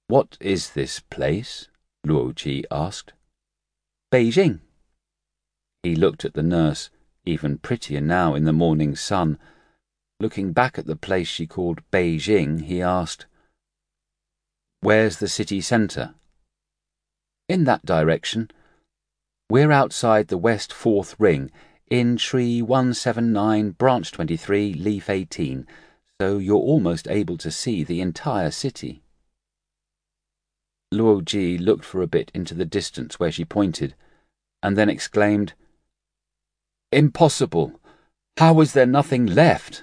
"What is this place?" Luo Ji asked. "Beijing." He looked at the nurse, even prettier now in the morning sun. Looking back at the place she called Beijing, he asked, "Where's the city centre?" "In that direction. We're outside the West 4th Ring, in tree 179, branch 23, leaf 18, so you're almost able to see the entire city." Luo Ji looked for a bit into the distance where she pointed, and then exclaimed, "Impossible! How is there nothing left?"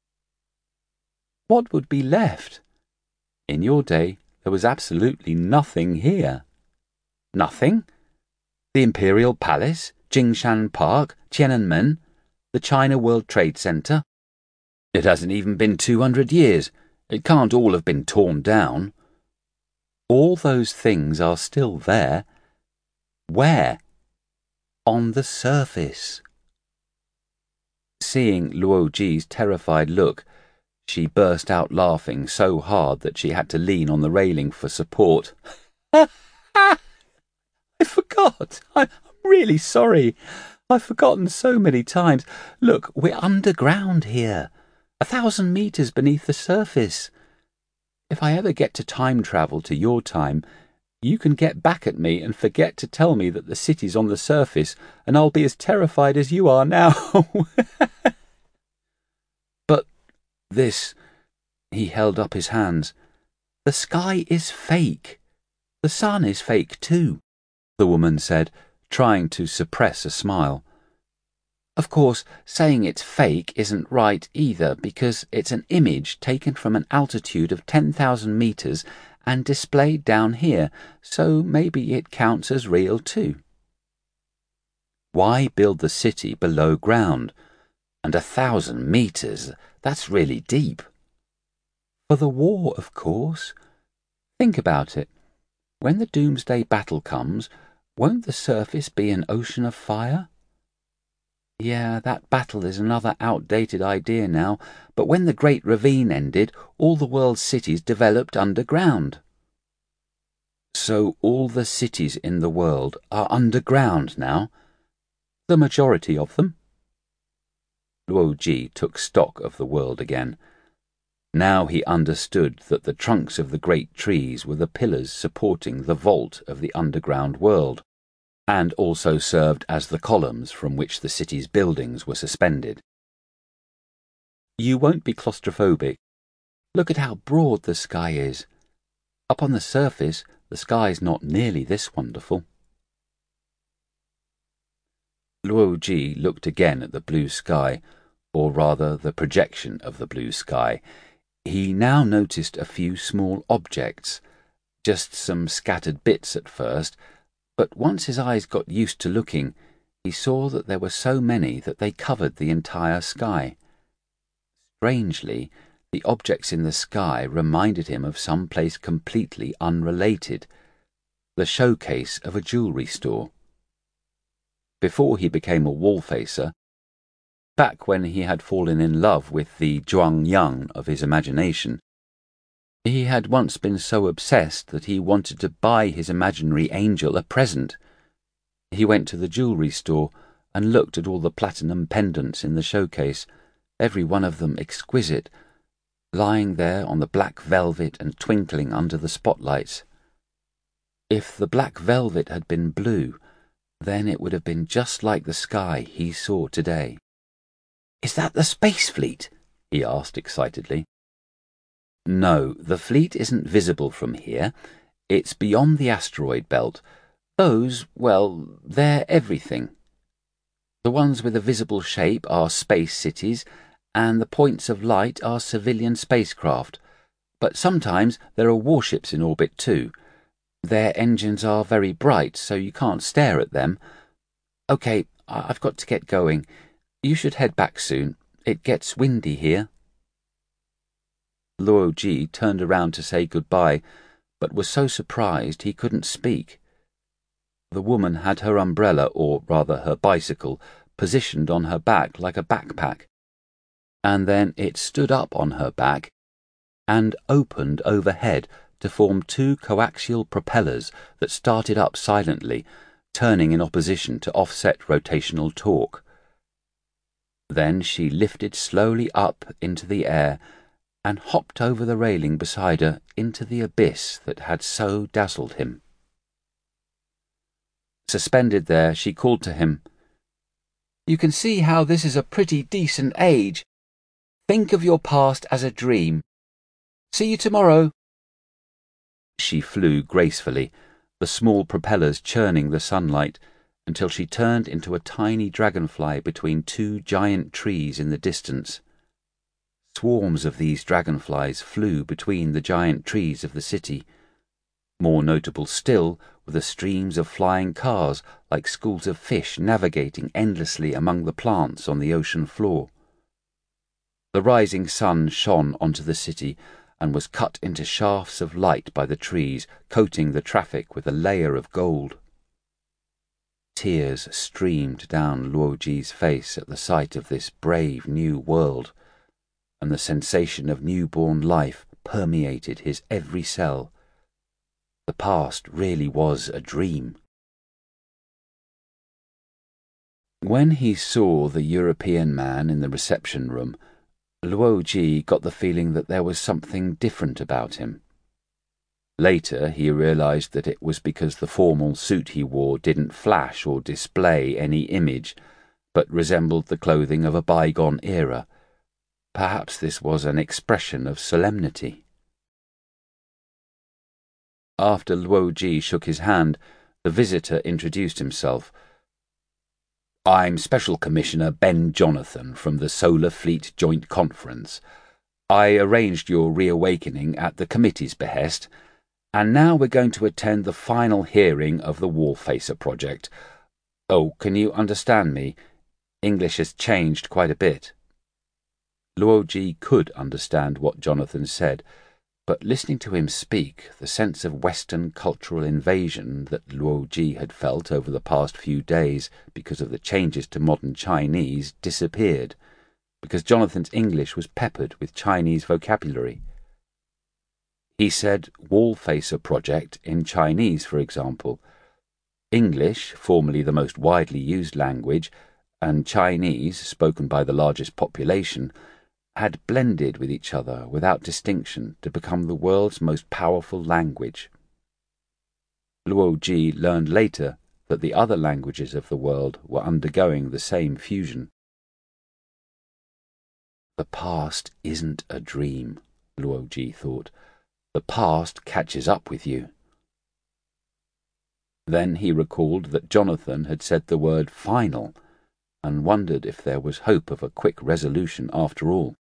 "What would be left? In your day, there was absolutely nothing here." Nothing? The Imperial Palace, Jingshan Park, Tiananmen, the China World Trade Center? It hasn't even been 200 years. It can't all have been torn down. All those things are still there. Where? On the surface. Seeing Luo Ji's terrified look, she burst out laughing so hard that she had to lean on the railing for support. I forgot. I'm really sorry. I've forgotten so many times. Look, we're underground here, 1,000 meters beneath the surface. If I ever get to time travel to your time, you can get back at me and forget to tell me that the city's on the surface, and I'll be as terrified as you are now. But this... He held up his hands. The sky is fake. The sun is fake too, the woman said, trying to suppress a smile. Of course, saying it's fake isn't right either, because it's an image taken from an altitude of 10,000 meters and displayed down here, so maybe it counts as real too. Why build the city below ground? And 1,000 meters, that's really deep. For the war, of course. Think about it. When the Doomsday Battle comes, won't the surface be an ocean of fire? Yeah, that battle is another outdated idea now, but when the Great Ravine ended, all the world's cities developed underground. So all the cities in the world are underground now? The majority of them. Luo Ji took stock of the world again. Now he understood that the trunks of the great trees were the pillars supporting the vault of the underground world, and also served as the columns from which the city's buildings were suspended. You won't be claustrophobic. Look at how broad the sky is. Up on the surface, the sky's not nearly this wonderful. Luo Ji looked again at the blue sky, or rather the projection of the blue sky. He now noticed a few small objects, just some scattered bits at first, but once his eyes got used to looking, he saw that there were so many that they covered the entire sky. Strangely, the objects in the sky reminded him of some place completely unrelated, the showcase of a jewellery store. Before he became a wall-facer, back when he had fallen in love with the Zhuangyang of his imagination, he had once been so obsessed that he wanted to buy his imaginary angel a present. He went to the jewellery store and looked at all the platinum pendants in the showcase, every one of them exquisite, lying there on the black velvet and twinkling under the spotlights. If the black velvet had been blue, then it would have been just like the sky he saw today. "Is that the space fleet?" he asked excitedly. "No, the fleet isn't visible from here. It's beyond the asteroid belt. Those, well, they're everything. The ones with a visible shape are space cities, and the points of light are civilian spacecraft. But sometimes there are warships in orbit too. Their engines are very bright, so you can't stare at them. Okay, I've got to get going. You should head back soon. It gets windy here." Luo Ji turned around to say goodbye, but was so surprised he couldn't speak. The woman had her umbrella, or rather her bicycle, positioned on her back like a backpack, and then it stood up on her back and opened overhead to form two coaxial propellers that started up silently, turning in opposition to offset rotational torque. Then she lifted slowly up into the air and hopped over the railing beside her into the abyss that had so dazzled him. Suspended there, she called to him, "You can see how this is a pretty decent age. Think of your past as a dream. See you tomorrow." She flew gracefully, the small propellers churning the sunlight, until she turned into a tiny dragonfly between two giant trees in the distance. Swarms of these dragonflies flew between the giant trees of the city. More notable still were the streams of flying cars like schools of fish navigating endlessly among the plants on the ocean floor. The rising sun shone onto the city and was cut into shafts of light by the trees, coating the traffic with a layer of gold. Tears streamed down Luoji's face at the sight of this brave new world, and the sensation of newborn life permeated his every cell. The past really was a dream. When he saw the European man in the reception room, Luoji got the feeling that there was something different about him. Later he realized that it was because the formal suit he wore didn't flash or display any image, but resembled the clothing of a bygone era. Perhaps this was an expression of solemnity. After Luoji shook his hand, the visitor introduced himself. "I'm Special Commissioner Ben Jonathan from the Solar Fleet Joint Conference. I arranged your reawakening at the committee's behest, and now we're going to attend the final hearing of the Wallfacer project. Oh, can you understand me? English has changed quite a bit." Luoji could understand what Jonathan said, but listening to him speak, the sense of Western cultural invasion that Luoji had felt over the past few days because of the changes to modern Chinese disappeared, because Jonathan's English was peppered with Chinese vocabulary. He said Wallfacer project in Chinese, for example. English, formerly the most widely used language, and Chinese, spoken by the largest population, had blended with each other without distinction to become the world's most powerful language. Luoji learned later that the other languages of the world were undergoing the same fusion. The past isn't a dream, Luoji thought. The past catches up with you. Then he recalled that Jonathan had said the word final, and wondered if there was hope of a quick resolution after all.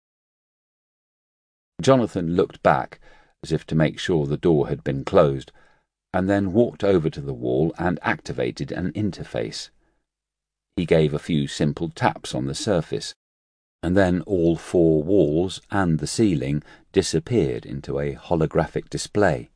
Jonathan looked back, as if to make sure the door had been closed, and then walked over to the wall and activated an interface. He gave a few simple taps on the surface, and then all four walls and the ceiling disappeared into a holographic display.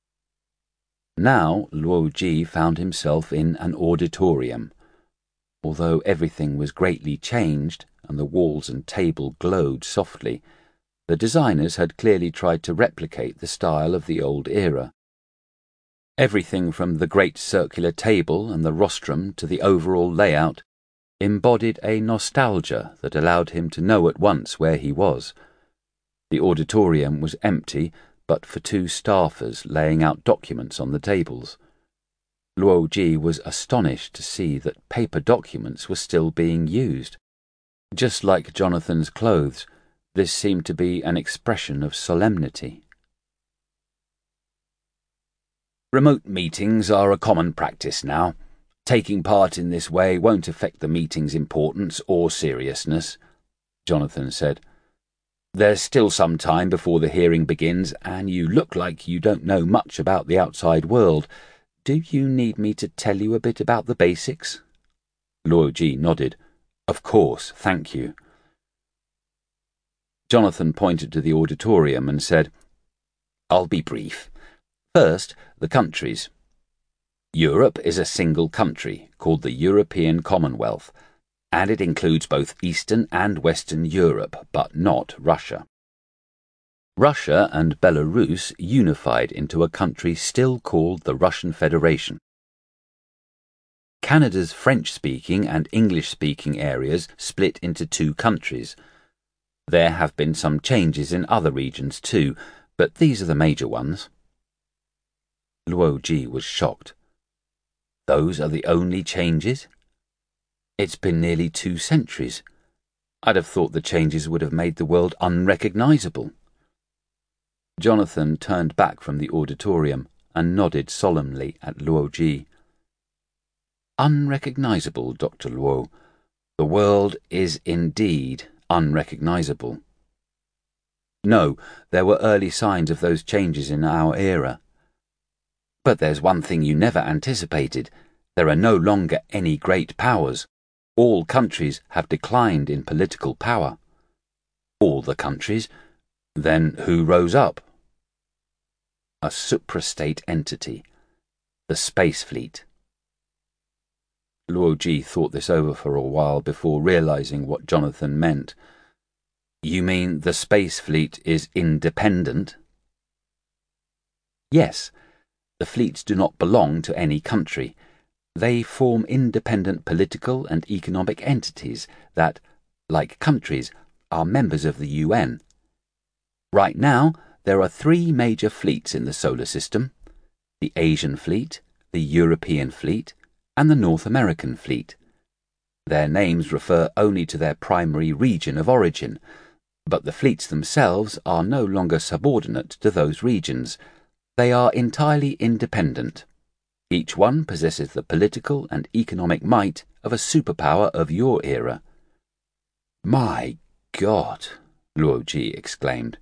Now Luoji found himself in an auditorium. Although everything was greatly changed and the walls and table glowed softly, the designers had clearly tried to replicate the style of the old era. Everything from the great circular table and the rostrum to the overall layout embodied a nostalgia that allowed him to know at once where he was. The auditorium was empty, but for two staffers laying out documents on the tables. Luoji was astonished to see that paper documents were still being used. Just like Jonathan's clothes, this seemed to be an expression of solemnity. Remote meetings are a common practice now. Taking part in this way won't affect the meeting's importance or seriousness, Jonathan said. There's still some time before the hearing begins, and you look like you don't know much about the outside world. Do you need me to tell you a bit about the basics? Luoji nodded. Of course, thank you. Jonathan pointed to the auditorium and said, I'll be brief. First, the countries. Europe is a single country called the European Commonwealth, and it includes both Eastern and Western Europe, but not Russia. Russia and Belarus unified into a country still called the Russian Federation. Canada's French-speaking and English-speaking areas split into two countries. There have been some changes in other regions too, but these are the major ones. Luo Ji was shocked. Those are the only changes? It's been nearly 2 centuries. I'd have thought the changes would have made the world unrecognizable. Jonathan turned back from the auditorium and nodded solemnly at Luo Ji. Unrecognizable, Dr. Luo. The world is indeed unrecognizable. No, there were early signs of those changes in our era. But there's one thing you never anticipated. There are no longer any great powers. All countries have declined in political power. All the countries? Then who rose up? A suprastate entity, the Space Fleet. Luo Ji thought this over for a while before realizing what Jonathan meant. You mean the Space Fleet is independent? Yes, the fleets do not belong to any country. They form independent political and economic entities that, like countries, are members of the UN. Right now, there are 3 major fleets in the solar system: the Asian Fleet, the European Fleet, and the North American Fleet. Their names refer only to their primary region of origin, but the fleets themselves are no longer subordinate to those regions. They are entirely independent. Each one possesses the political and economic might of a superpower of your era. My God, Luo Ji exclaimed.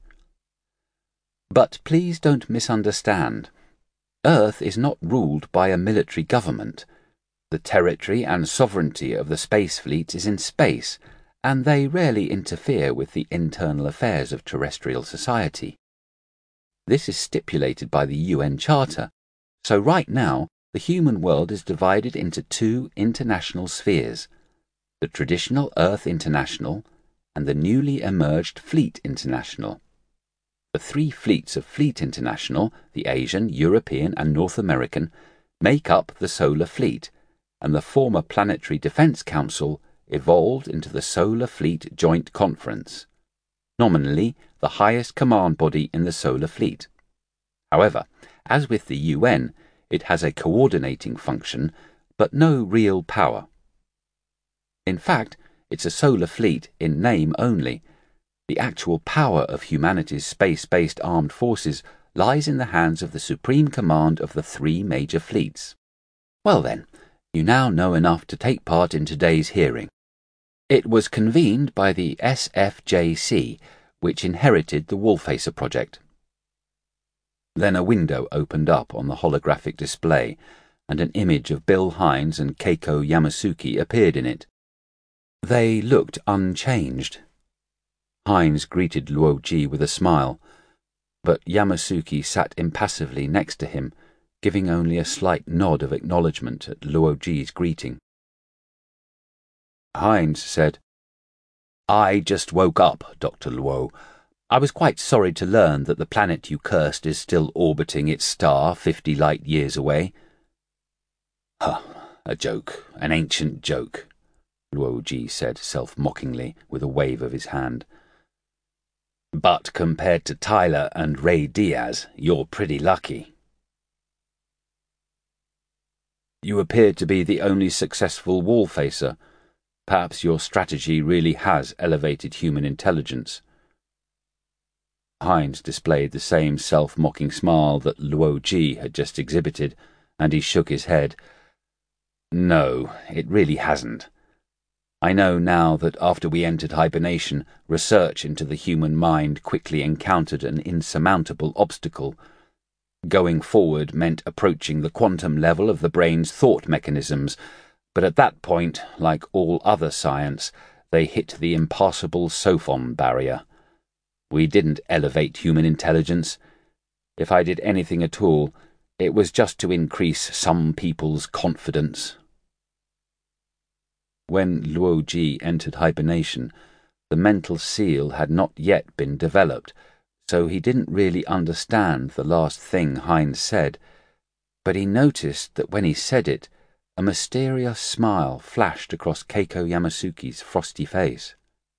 But please don't misunderstand. Earth is not ruled by a military government. The territory and sovereignty of the Space Fleet is in space, and they rarely interfere with the internal affairs of terrestrial society. This is stipulated by the UN Charter, so right now the human world is divided into 2 international spheres: the traditional Earth International and the newly emerged Fleet International. The 3 fleets of Fleet International, the Asian, European and North American, make up the Solar Fleet, and the former Planetary Defense Council evolved into the Solar Fleet Joint Conference, nominally the highest command body in the Solar Fleet. However, as with the UN, it has a coordinating function, but no real power. In fact, it's a solar fleet in name only. The actual power of humanity's space-based armed forces lies in the hands of the supreme command of the 3 major fleets. Well then, you now know enough to take part in today's hearing. It was convened by the SFJC, which inherited the Wallfacer project. Then a window opened up on the holographic display, and an image of Bill Hines and Keiko Yamasuki appeared in it. They looked unchanged. Hines greeted Luo Ji with a smile, but Yamasuki sat impassively next to him, giving only a slight nod of acknowledgement at Luo Ji's greeting. Hines said, "I just woke up, Dr. Luo. I was quite sorry to learn that the planet you cursed is still orbiting its star 50 light years away." "Huh, a joke, an ancient joke," Luo Ji said self-mockingly with a wave of his hand. "But compared to Tyler and Ray Diaz, you're pretty lucky." "You appear to be the only successful Wallfacer. Perhaps your strategy really has elevated human intelligence." Hines displayed the same self-mocking smile that Luo Ji had just exhibited, and he shook his head. "No, it really hasn't. I know now that after we entered hibernation, research into the human mind quickly encountered an insurmountable obstacle. Going forward meant approaching the quantum level of the brain's thought mechanisms, but at that point, like all other science, they hit the impassable Sophon barrier. We didn't elevate human intelligence. If I did anything at all, it was just to increase some people's confidence." When Luo Ji entered hibernation, the mental seal had not yet been developed, so he didn't really understand the last thing Hines said, but he noticed that when he said it, a mysterious smile flashed across Keiko Yamasuke's frosty face.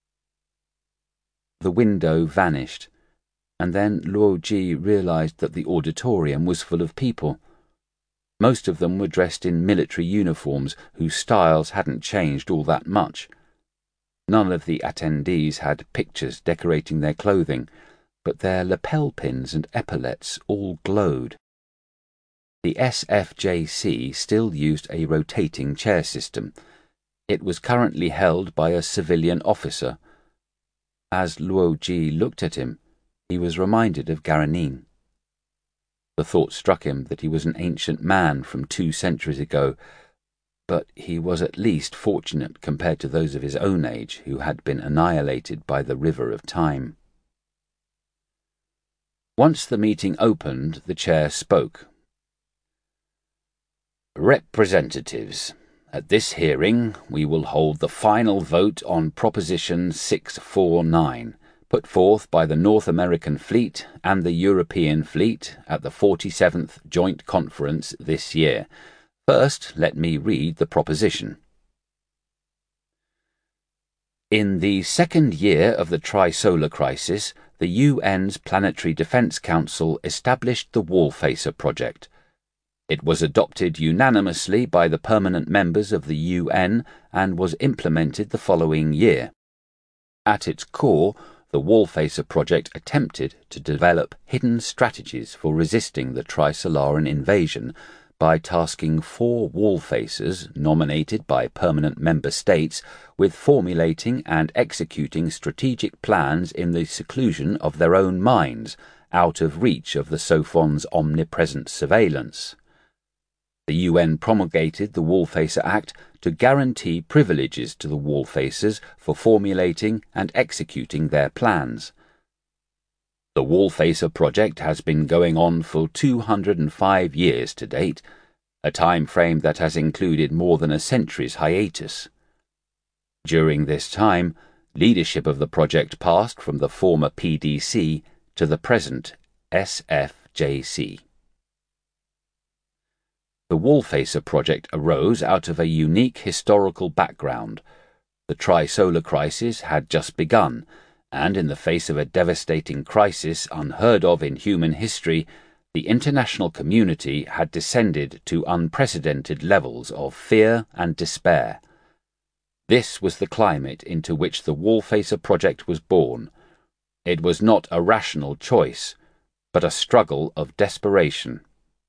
The window vanished, and then Luo Ji realized that the auditorium was full of people. Most of them were dressed in military uniforms whose styles hadn't changed all that much. None of the attendees had pictures decorating their clothing, but their lapel pins and epaulets all glowed. The SFJC still used a rotating chair system. It was currently held by a civilian officer. As Luo Ji looked at him, he was reminded of Garanin. The thought struck him that he was an ancient man from 2 centuries ago, but he was at least fortunate compared to those of his own age who had been annihilated by the river of time. Once the meeting opened, the chair spoke. Representatives, at this hearing we will hold the final vote on Proposition 649, put forth by the North American Fleet and the European Fleet at the 47th Joint Conference this year. First, let me read the proposition. In the second year of the Tri-Solar Crisis, the UN's Planetary Defense Council established the Wallfacer Project. It was adopted unanimously by the permanent members of the UN and was implemented the following year. At its core, the Wallfacer Project attempted to develop hidden strategies for resisting the Trisolaran invasion by tasking 4 Wallfacers nominated by permanent member states with formulating and executing strategic plans in the seclusion of their own minds, out of reach of the Sophon's omnipresent surveillance. The UN promulgated the Wallfacer Act to guarantee privileges to the Wallfacers for formulating and executing their plans. The Wallfacer project has been going on for 205 years to date, a time frame that has included more than a century's hiatus. During this time, leadership of the project passed from the former PDC to the present SFJC. The Wallfacer project arose out of a unique historical background. The Tri-Solar Crisis had just begun, and in the face of a devastating crisis unheard of in human history, the international community had descended to unprecedented levels of fear and despair. This was the climate into which the Wallfacer project was born. It was not a rational choice, but a struggle of desperation.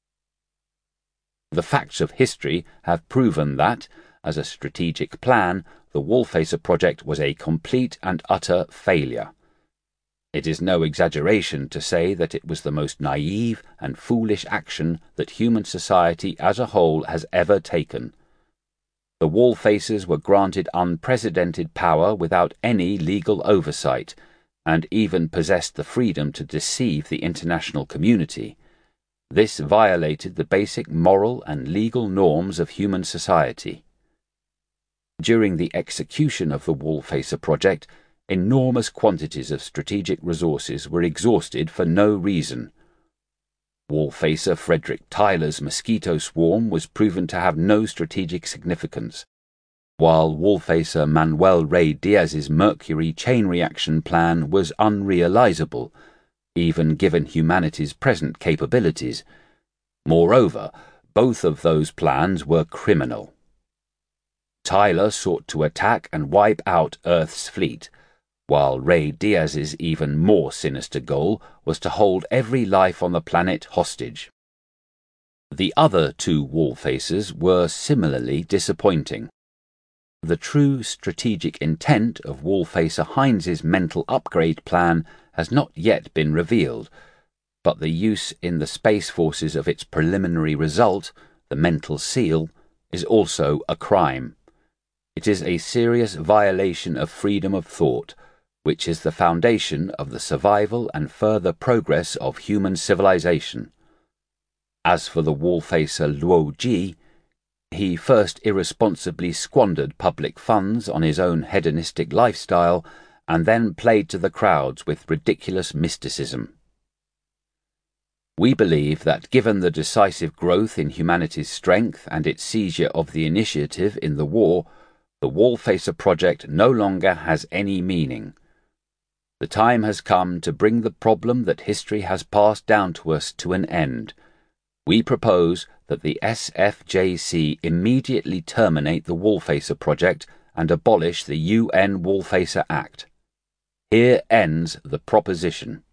The facts of history have proven that, as a strategic plan, the Wallfacer project was a complete and utter failure. It is no exaggeration to say that it was the most naive and foolish action that human society as a whole has ever taken. The Wallfacers were granted unprecedented power without any legal oversight, and even possessed the freedom to deceive the international community. This violated the basic moral and legal norms of human society. During the execution of the Wallfacer project, enormous quantities of strategic resources were exhausted for no reason. Wallfacer Frederick Tyler's mosquito swarm was proven to have no strategic significance, while Wallfacer Manuel Rey Diaz's Mercury chain reaction plan was unrealizable, even given humanity's present capabilities. Moreover, both of those plans were criminal. Tyler sought to attack and wipe out Earth's fleet, while Rey Diaz's even more sinister goal was to hold every life on the planet hostage. The other 2 Wallfacers were similarly disappointing. The true strategic intent of Wallfacer Hines's mental upgrade plan has not yet been revealed, but the use in the space forces of its preliminary result, the mental seal, is also a crime. It is a serious violation of freedom of thought, which is the foundation of the survival and further progress of human civilization. As for the Wallfacer Luo Ji, he first irresponsibly squandered public funds on his own hedonistic lifestyle, and then played to the crowds with ridiculous mysticism. We believe that given the decisive growth in humanity's strength and its seizure of the initiative in the war, the Wallfacer project no longer has any meaning. The time has come to bring the problem that history has passed down to us to an end. We propose that the SFJC immediately terminate the Wallfacer project and abolish the UN Wallfacer Act. Here ends the proposition.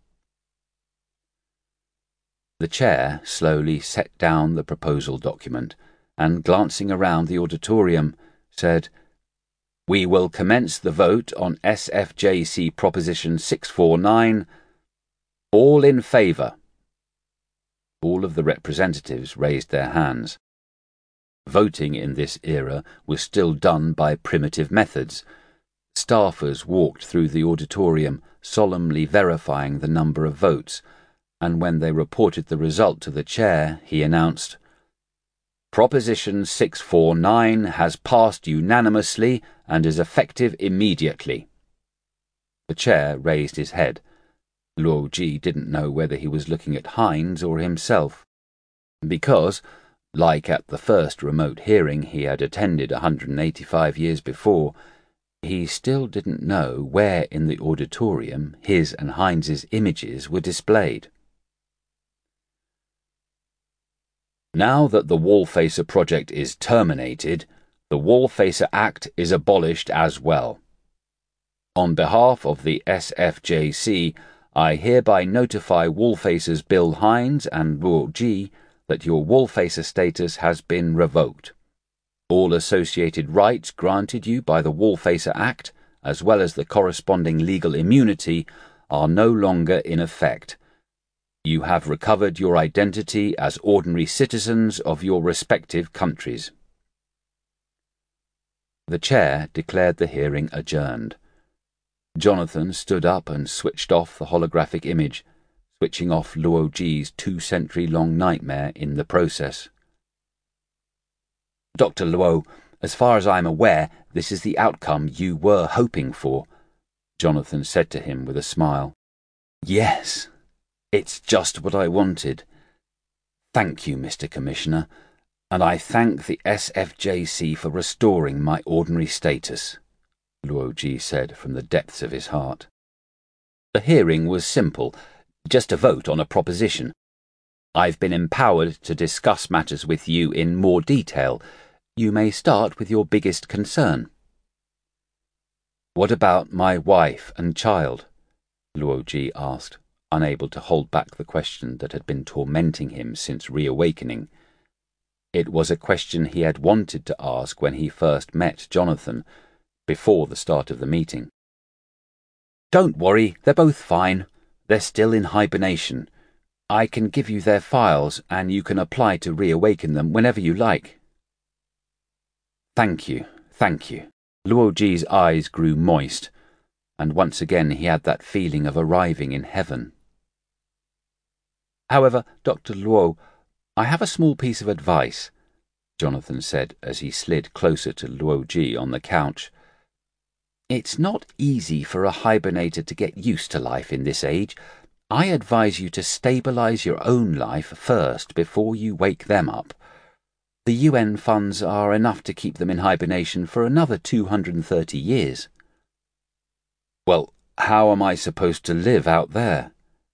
The chair slowly set down the proposal document and, glancing around the auditorium, said, "We will commence the vote on SFJC Proposition 649. All in favour." All of the representatives raised their hands. Voting in this era was still done by primitive methods. Staffers walked through the auditorium, solemnly verifying the number of votes, and when they reported the result to the chair, he announced, "Proposition 649 has passed unanimously and is effective immediately." The chair raised his head. Luo Ji didn't know whether he was looking at Hines or himself, because, like at the first remote hearing he had attended 185 years before, he still didn't know where in the auditorium his and Hines's images were displayed. Now that the Wallfacer project is terminated, the Wallfacer Act is abolished as well. On behalf of the SFJC, I hereby notify Wallfacers Bill Hines and Luo Ji that your Wallfacer status has been revoked. All associated rights granted you by the Wallfacer Act, as well as the corresponding legal immunity, are no longer in effect. You have recovered your identity as ordinary citizens of your respective countries. The chair declared the hearing adjourned. Jonathan stood up and switched off the holographic image, switching off Luo Ji's 2-century-long nightmare in the process. "Dr. Luo, as far as I am aware, this is the outcome you were hoping for," Jonathan said to him with a smile. "Yes. It's just what I wanted. Thank you, Mr. Commissioner, and I thank the SFJC for restoring my ordinary status," Luo Ji said from the depths of his heart. The hearing was simple, just a vote on a proposition. I've been empowered to discuss matters with you in more detail. You may start with your biggest concern. "What about my wife and child?" Luo Ji asked, unable to hold back the question that had been tormenting him since reawakening. It was a question he had wanted to ask when he first met Jonathan, before the start of the meeting. "Don't worry, they're both fine. They're still in hibernation. I can give you their files, and you can apply to reawaken them whenever you like." Thank you. Luo Ji's eyes grew moist, and once again he had that feeling of arriving in heaven. "However, Dr. Luo, I have a small piece of advice," Jonathan said as he slid closer to Luo Ji on the couch. "It's not easy for a hibernator to get used to life in this age. I advise you to stabilize your own life first before you wake them up. The UN funds are enough to keep them in hibernation for another 230 years. "Well, how am I supposed to live out there?"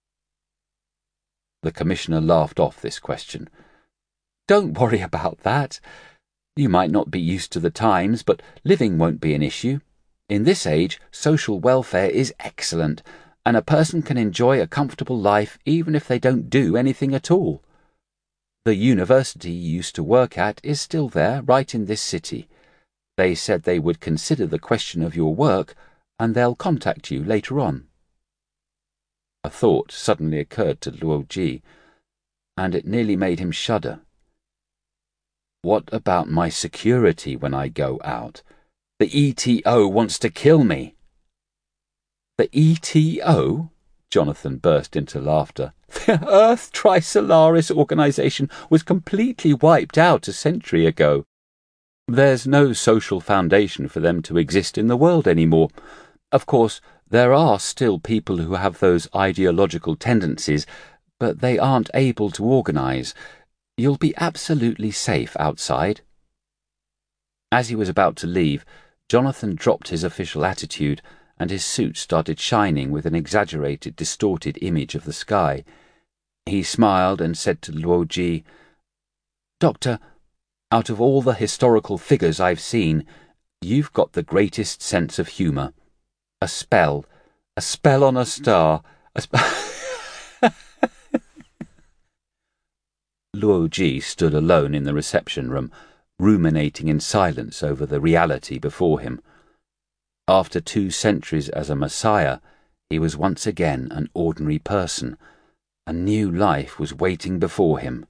The Commissioner laughed off this question. "Don't worry about that. You might not be used to the times, but living won't be an issue. In this age, social welfare is excellent, and a person can enjoy a comfortable life even if they don't do anything at all. The university you used to work at is still there, right in this city. They said they would consider the question of your work, and they'll contact you later on." A thought suddenly occurred to Luo Ji, and it nearly made him shudder. "What about my security when I go out? The ETO wants to kill me." "The ETO?" Jonathan burst into laughter. "The Earth Trisolaris organization was completely wiped out a century ago. There's no social foundation for them to exist in the world anymore. Of course, There are still people who have those ideological tendencies, but they aren't able to organise. You'll be absolutely safe outside." As he was about to leave, Jonathan dropped his official attitude, and his suit started shining with an exaggerated, distorted image of the sky. He smiled and said to Luo Ji, "Doctor, out of all the historical figures I've seen, you've got the greatest sense of humour. A spell on a star, Luo Ji stood alone in the reception room, ruminating in silence over the reality before him. After 2 centuries as a messiah, he was once again an ordinary person. A new life was waiting before him.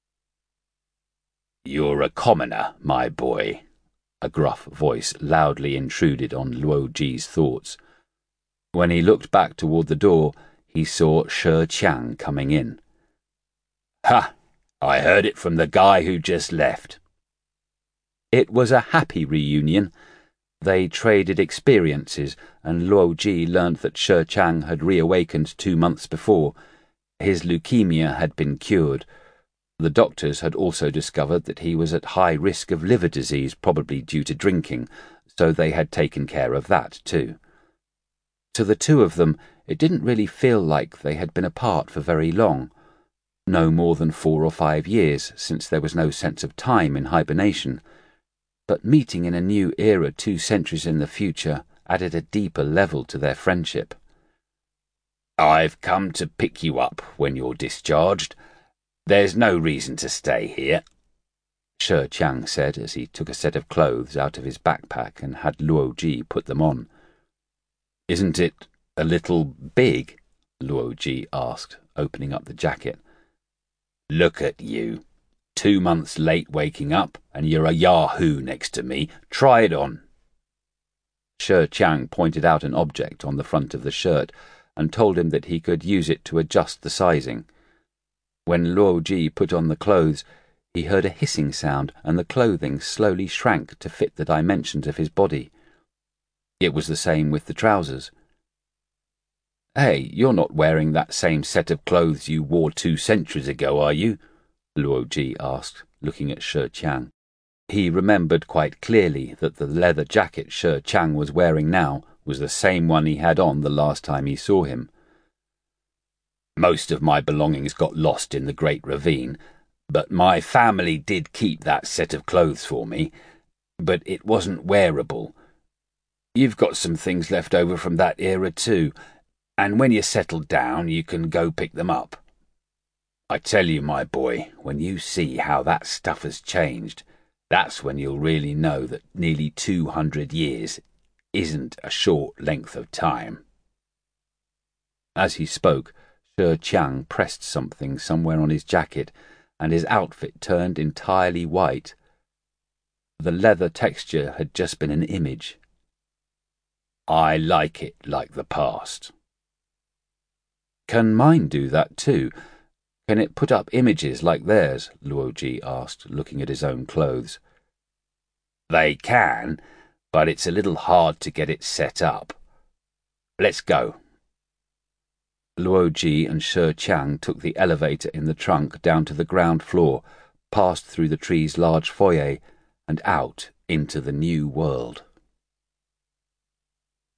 "You're a commoner, my boy," a gruff voice loudly intruded on Luo Ji's thoughts. When he looked back toward the door, he saw Shi Qiang coming in. "Ha! I heard it from the guy who just left." It was a happy reunion. They traded experiences, and Luo Ji learned that Shi Qiang had reawakened 2 months before. His leukemia had been cured. The doctors had also discovered that he was at high risk of liver disease, probably due to drinking, so they had taken care of that too. To the two of them, it didn't really feel like they had been apart for very long. No more than 4 or 5 years, since there was no sense of time in hibernation. But meeting in a new era 2 centuries in the future added a deeper level to their friendship. "I've come to pick you up when you're discharged. There's no reason to stay here," Shi Qiang said as he took a set of clothes out of his backpack and had Luo Ji put them on. "Isn't it a little big?" Luo Ji asked, opening up the jacket. "Look at you. 2 months late waking up, and you're a yahoo next to me. Try it on." Shi Qiang pointed out an object on the front of the shirt and told him that he could use it to adjust the sizing. When Luo Ji put on the clothes, he heard a hissing sound, and the clothing slowly shrank to fit the dimensions of his body. It was the same with the trousers. "Hey, you're not wearing that same set of clothes you wore 2 centuries ago, are you?" Luo Ji asked, looking at Shi Qiang. He remembered quite clearly that the leather jacket Shi Qiang was wearing now was the same one he had on the last time he saw him. "Most of my belongings got lost in the Great Ravine, but my family did keep that set of clothes for me, but it wasn't wearable. You've got some things left over from that era too, and when you're settled down you can go pick them up. I tell you, my boy, when you see how that stuff has changed, that's when you'll really know that nearly 200 years isn't a short length of time." As he spoke, Shi Qiang pressed something somewhere on his jacket, and his outfit turned entirely white. The leather texture had just been an image. "I like it like the past." "Can mine do that too? Can it put up images like theirs?" Luo Ji asked, looking at his own clothes. "They can, but it's a little hard to get it set up. Let's go." Luo Ji and Shi Qiang took the elevator in the trunk down to the ground floor, passed through the tree's large foyer, and out into the new world.